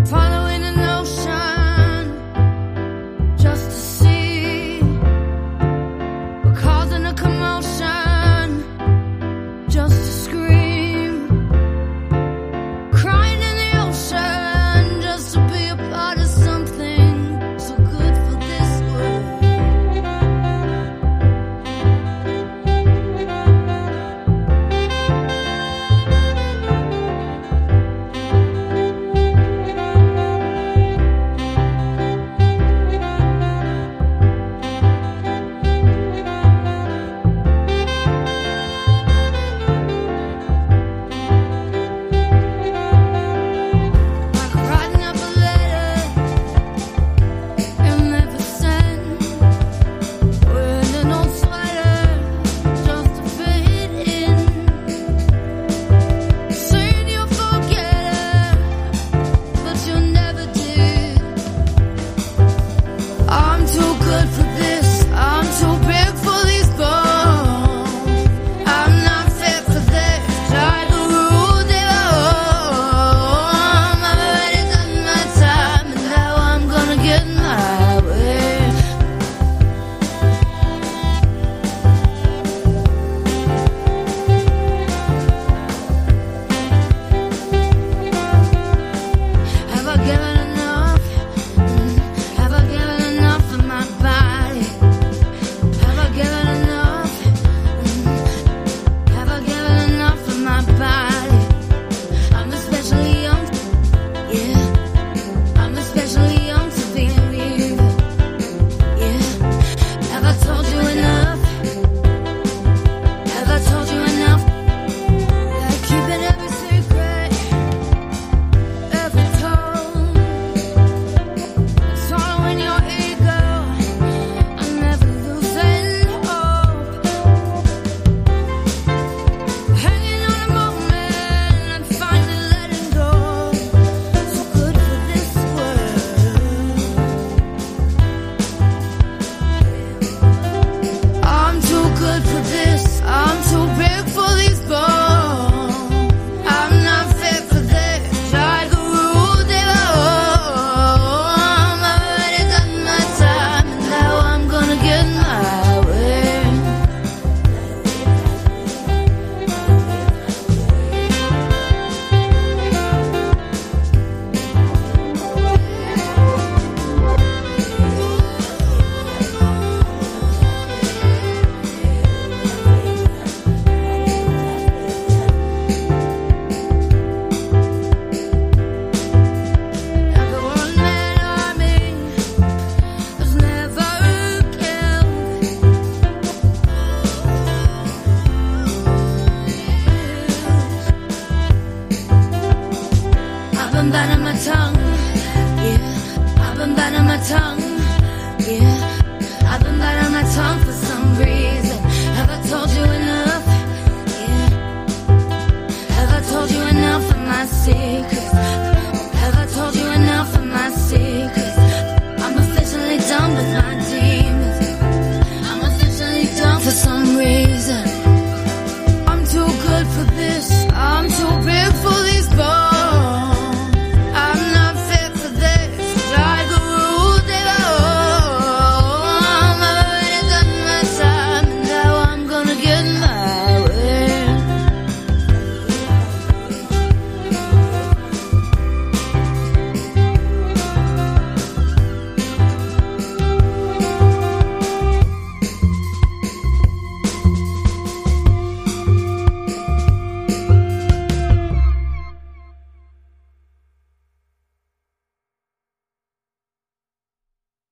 following an ocean just to see. We're causing a commotion just to scream, crying in the ocean just to be a part of something so good for this world. I've been biting my tongue, yeah. I've been biting my tongue, yeah. I've been biting my tongue for some reason. Have I told you enough? Yeah. Have I told you enough of my secrets?